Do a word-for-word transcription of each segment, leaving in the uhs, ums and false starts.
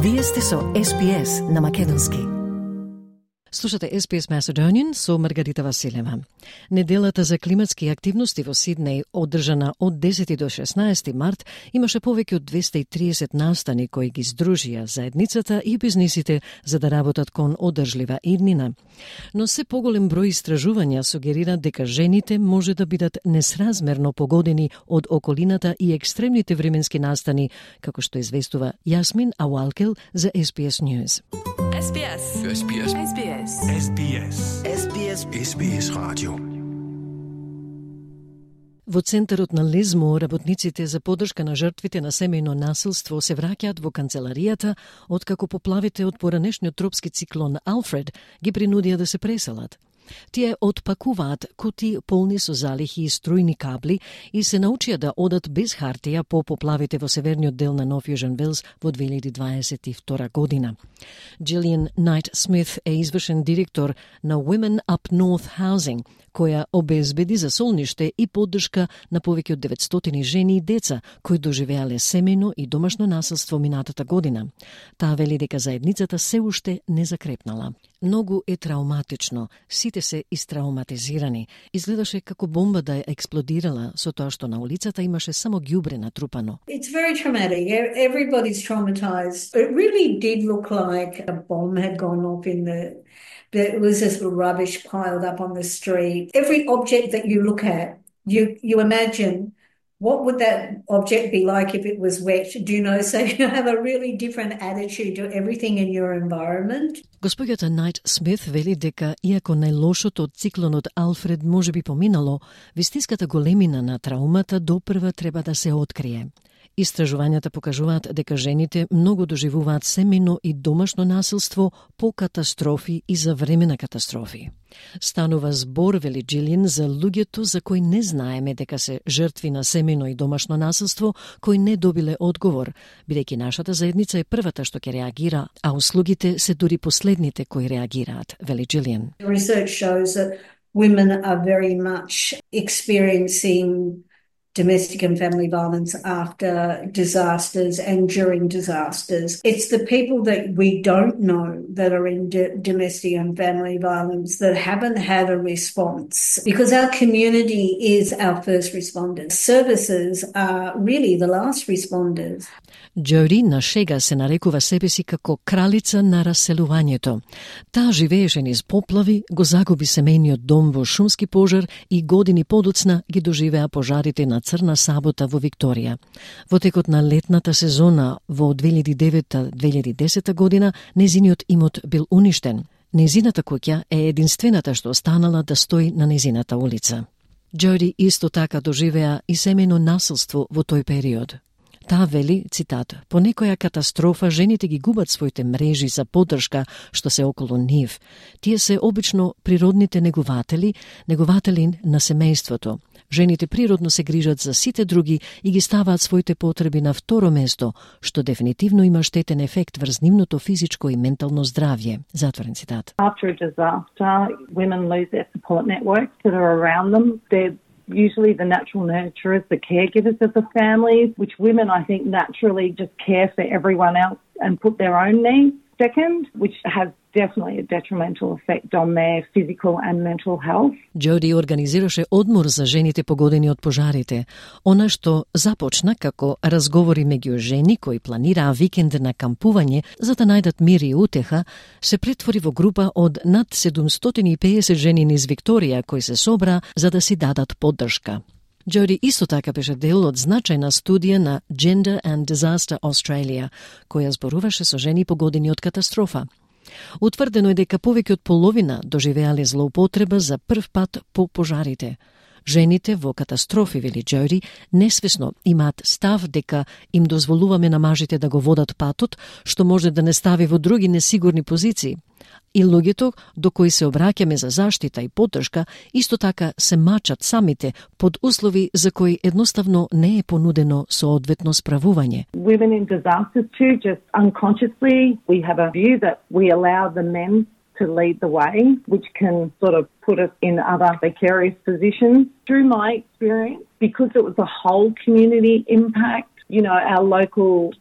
Вие сте со Ес Би Ес на Македонски. Слушате Ес Би Ес Macedonian со Маргарита Василева. Неделата за климатски активности во Сиднеј, одржана од десети до шеснаесети март, имаше повеќе од двесте и триесет настани кои ги здружија заедницата и бизнисите за да работат кон одржлива иднина. Но се поголем број истражувања сугерираат дека жените може да бидат несразмерно погодени од околината и екстремните временски настани, како што известува Јасмин Ауалкел за Ес Би Ес News. Ес Би Ес. Ес Би Ес. Ес Би Ес. Ес Би Ес. Ес Би Ес. Ес Би Ес радио. Во центарот на Лезмо, работниците за поддршка на жртвите на семејно насилство се враќаат во канцеларијата, откако поплавите од поранешниот тропски циклон Алфред ги принудија да се преселат. Тие отпакуваат кутии полни со залихи и струјни кабли и се научија да одат без хартија по поплавите во северниот дел на Нов Јужен Велс во две илјади дваесет и втора година. Джилијан Найт Смит е извршен директор на Women Up North Housing, која обезбеди за солниште и поддршка на повеќе од деветстотини жени и деца кои доживеале семејно и домашно насилство минатата година. Таа вели дека заедницата се уште не закрепнала. Многу е трауматично, сите се истрауматизирани. Изгледаше како бомба да е експлодирала со тоа што на улицата имаше само ѓубре натрупано. It's very traumatic. Everybody's traumatized. It really did look like a bomb had gone off in the There was this rubbish piled up on the street. Every object that you look at, you you imagine what would that object be like if it was wet? Do you know? So you have a really different attitude to everything in your environment. Господјата Найт Смит вели дека, иако најлошото од циклонот Алфред може би поминало, вистинската големина на траумата допрва треба да се открие. Истражувањата покажуваат дека жените многу доживуваат семејно и домашно насилство по катастрофи и за време на катастрофи. Станува збор, вели Джилијан, за луѓето за кои не знаеме дека се жртви на семејно и домашно насилство, кои не добиле одговор, бидејќи нашата заедница е првата што ќе реагира, а услугите се дури последните кои реагираат, вели Джилијан. Research shows that women are very much experiencing domestic and family violence after disasters and during disasters. It's the people that we don't know that are in d- domestic and family violence that haven't had a response, because our community is our first responders. Services are really the last responders. Джоди на шега се нарекува себе си како кралица на раселувањето. Таа живееше низ поплави, го загуби семејниот дом во шумски пожар и години подоцна ги доживеа пожарите на Црна Сабота во Викторија. Во текот на летната сезона во две илјади и девета - две илјади и десета година незиниот имот бил уништен. Незината куќа е единствената што останала да стои на незината улица. Джоди исто така доживеа и семејно насилство во тој период. Таа вели, цитат, по некоја катастрофа жените ги губат своите мрежи за поддршка што се околу нив. Тие се обично природните негуватели, негуватели на семејството. Жените природно се грижат за сите други и ги ставаат своите потреби на второ место, што дефинитивно има штетен ефект врз нивното физичко и ментално здравје. Затворен цитат. After a disaster, women lose their support networks that are around them. They're usually the natural nurturers, the caregivers of the families, which women, I think, naturally just care for everyone else and put their own needs second, which has definitely a detrimental effect on their physical and mental health. Джоди организираше одмор за жените погодени од пожарите. Она што започна како разговори меѓу жени кои планираа викенд на кампување за да најдат мир и утеха, се претвори во група од над седумстотини и педесет жени низ Викторија кои се собра за да си дадат поддршка. Джоди исто така беше дел од значајна студија на Gender and Disaster Australia, која зборуваше со жени погодени од катастрофа. Утврдено е дека повеќе од половина доживеале злоупотреба за прв пат по пожарите. Жените во катастрофи, вели Джоди, несвесно имаат став дека им дозволуваме на мажите да го водат патот, што може да не стави во други несигурни позиции. И луѓето до кои се обраќаме за заштита и поддршка, исто така се мачат самите под услови за кои едноставно не е понудено соодветно справување. Women in disasters too, just unconsciously, we have a view that we allow the men to lead the way, which can sort of put us in other precarious positions. Through my experience, because it was a whole community impact, you know, our local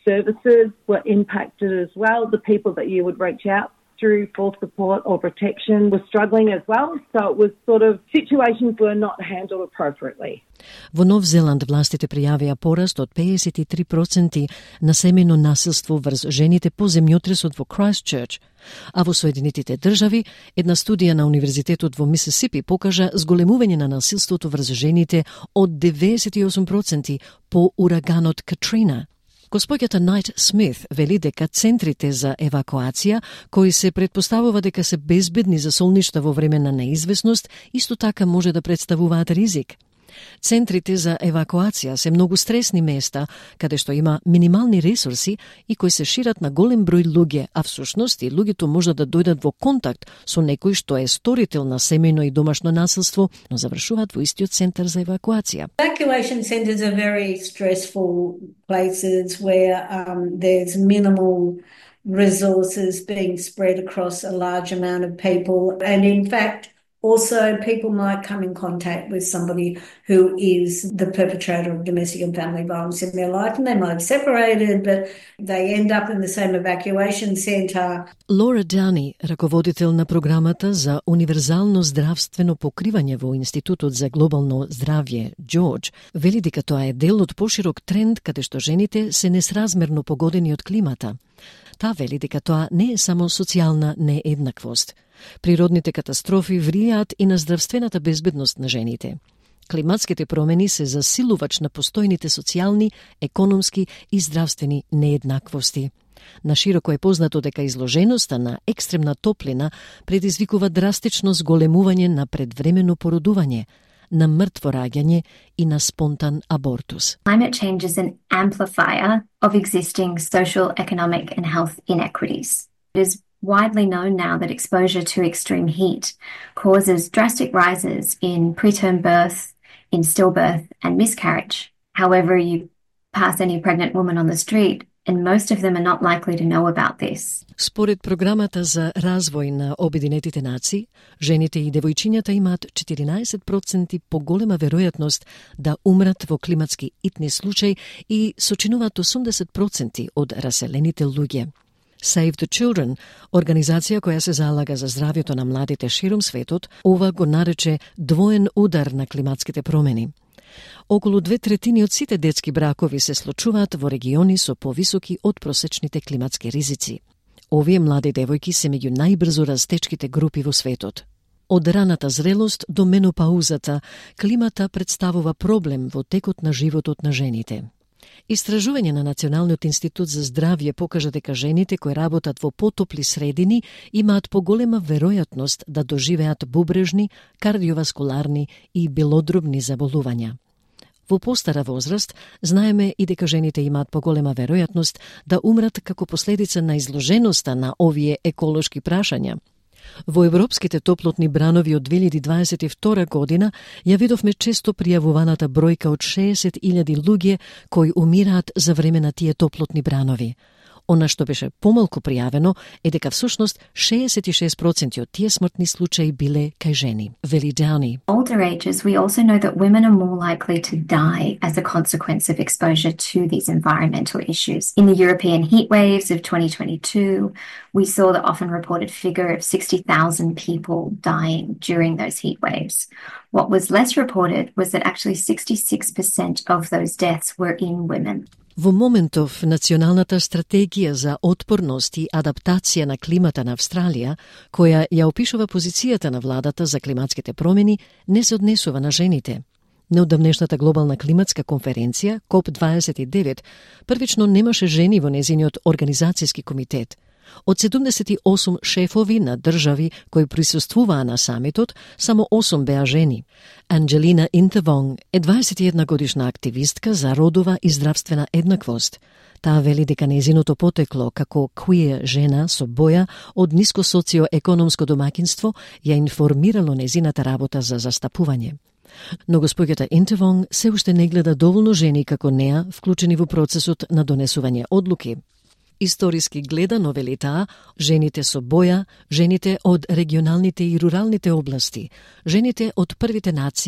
services were impacted as well. The people that you would reach out through for support or protection were struggling as well. So it was sort of situations were not handled appropriately. Во Нов Зеланд властите пријавија пораст од педесет и три проценти на семејно насилство врз жените по земјотресот во Крайстчерч, а во Соединетите држави една студија на Универзитетот во Мисисипи покажа зголемување на насилството врз жените од деветдесет и осум проценти по ураганот Катрина. Госпоѓата Найт Смит вели дека центрите за евакуација, кои се предпоставува дека се безбедни за солништа во време на неизвестност, исто така може да представуваат ризик. Центрите за евакуација се многу стресни места, каде што има минимални ресурси и кои се шират на голем број луѓе, а всушност и луѓето може да дојдат во контакт со некој што е сторител на семејно и домашно насилство, но завршуваат во истиот центар за евакуација. Evacuation centres are very stressful places where um, there's minimal resources being spread across a large amount of people, and in fact also people might come in contact with somebody who is the perpetrator of domestic and family violence in their life, and they might have separated, but they end up in the same evacuation centre. Лора Дауни, раководител на програмата за универзално здравствено покривање во Институтот за глобално здравје Џорџ, вели дека тоа е дел од поширок тренд каде што жените се несразмерно погодени од климата. Таа вели дека тоа не е само социјална нееднаквост. Природните катастрофи влијаат и на здравствената безбедност на жените. Климатските промени се засилувач на постојните социјални, економски и здравствени нееднаквости. Нашироко е познато дека изложеноста на екстремна топлина предизвикува драстично зголемување на предвремено породување, на мртво раѓање и на спонтан абортус. Climate change is an amplifier of existing social, economic and health inequities. It is widely known now that exposure to extreme heat causes drastic rises in preterm birth, in stillbirth and miscarriage. However, you pass any pregnant woman on the street and most of them are not likely to know about this. Според програмата за развој на Обединетите нации, жените и девојчињата имаат четиринаесет проценти поголема веројатност да умрат во климатски итни случаи и сочинуваат осумдесет проценти од раселените луѓе. Save the Children, организација која се залага за здравјето на младите широм светот, ова го нарече двоен удар на климатските промени. Околу две третини од сите детски бракови се случуваат во региони со повисоки од просечните климатски ризици. Овие млади девојки се меѓу најбрзо растечките групи во светот. Од раната зрелост до менопаузата, климата представува проблем во текот на животот на жените. Истражување на Националниот институт за здравје покажа дека жените кои работат во потопли средини имаат поголема веројатност да доживеат бубрежни, кардиоваскуларни и белодробни заболувања. Во постара возраст, знаеме и дека жените имаат поголема веројатност да умрат како последица на изложеноста на овие еколошки прашања. Во европските топлотни бранови од две илјади дваесет и втора година ја видовме често пријавуваната бројка од шеесет илјади луѓе кои умираат за време на тие топлотни бранови. Она што беше помалку пријавено е дека всушност шеесет и шест проценти од тие смртни случаи биле кај жени, вели Дауни. Older ages, we also know that women are more likely to die as a consequence of exposure to these environmental issues. In the European heat waves of twenty twenty-two, we saw the often reported figure of sixty thousand people dying during those heat waves. What was less reported was that actually sixty-six percent of those deaths were in women. Во моментов, Националната стратегија за отпорност и адаптација на климата на Австралија, која ја опишува позицијата на владата за климатските промени, не се однесува на жените. Неодамнешната глобална климатска конференција, коп дваесет и девет, првично немаше жени во незиниот организацијски комитет. Од седумдесет и осум шефови на држави кои присуствуваа на самитот, само осум беа жени. Анджелина Интервонг е дваесет и една годишна активистка за родова и здравствена еднаквост. Таа вели дека нејзиното потекло како queer жена со боја од ниско социоекономско домаќинство ја информирало нејзината работа за застапување. Но госпоѓата Интервонг се уште не гледа доволно жени како неа вклучени во процесот на донесување одлуки. Историски гледано, вели таа, жените со боја, жените од регионалните и руралните области, жените од првите нации,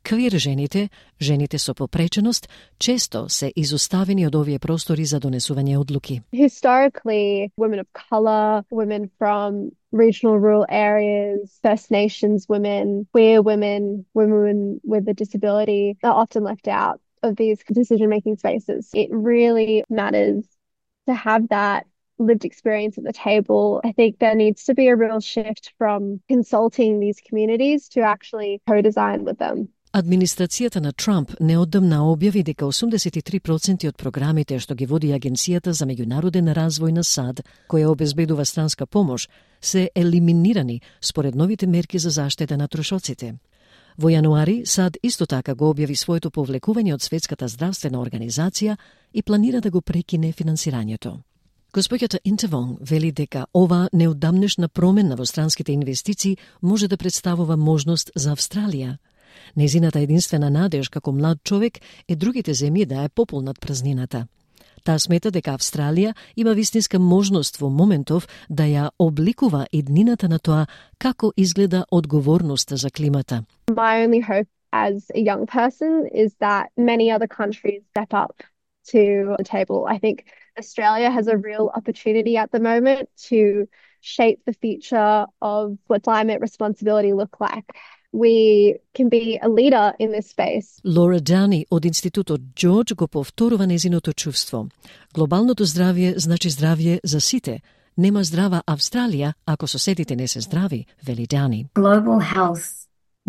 Квир жените, жените со попреченост, често се изоставени од овие простори за донесување одлуки. Historically, women of colour, women from regional rural areas, First Nations women, queer women, women with a disability are often left out of these decision-making spaces. It really matters to have that lived experience at the table. I think there needs to be a real shift from consulting these communities to actually co-design with them. Администрацијата на Трамп неодамна објави дека осумдесет и три проценти од програмите што ги води Агенцијата за меѓународен развој на САД, која обезбедува странска помош, се елиминирани според новите мерки за заштита на трошоците. Во јануари САД исто така го објави своето повлекување од Светската здравствена организација и планира да го прекине финансирањето. Госпоѓата Интервонг вели дека ова неодамнешна промена во странските инвестиции може да представува можност за Австралија. Незината единствена надеж како млад човек е другите земји да ја пополнат празнината. Таа смета дека Австралија има вистинска можност во моментов да ја обликува иднината на тоа како изгледа одговорноста за климата. My only hope as a young person is that many other countries step up to the table. I think Australia has a real opportunity at the moment to shape the future of what climate responsibility look like. We can be a leader in this space. Лора Дауни од Институтот Джордж го повторува незиното чувство. Глобалното здравје значи здравје за сите. Нема здрава Австралија ако соседите не се здрави, вели Дауни. Global health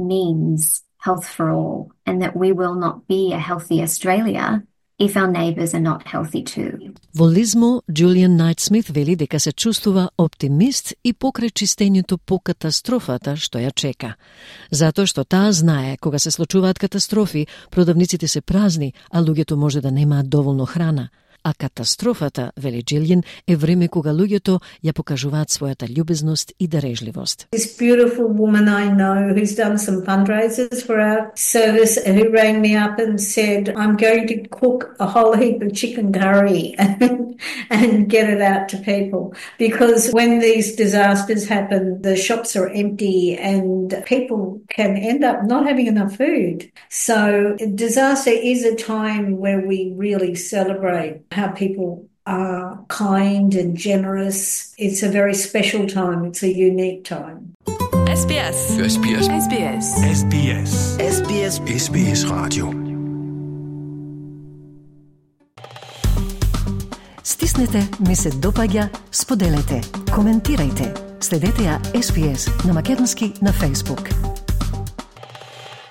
means health for all, and that we will not be a healthy Australia if our neighbours are not healthy too. Во Лизмо, Джулиан Најтсмит вели дека се чувствува оптимист и покрај чистењето по катастрофата што ја чека. Затоа што таа знае, кога се случуваат катастрофи, продавниците се празни, а луѓето може да немаат доволно храна. А катастрофата, вели Джилјан, е време кога луѓето ја покажуваат својата љубезност и дарежливост. This beautiful woman I know who's done some fundraisers for our service, who rang me up and said, I'm going to cook a whole heap of chicken curry and, and get it out to people. Because when these disasters happen, the shops are empty and people can end up not having enough food. So disaster is a time where we really celebrate how people are kind and generous. It's a very special time. It's a unique time. S B S. S B S. S B S. S B S. S B S. S B S Radio. Стиснете, ми се допаѓа, споделете, коментирајте. Следете ја С Б С на македонски на Facebook.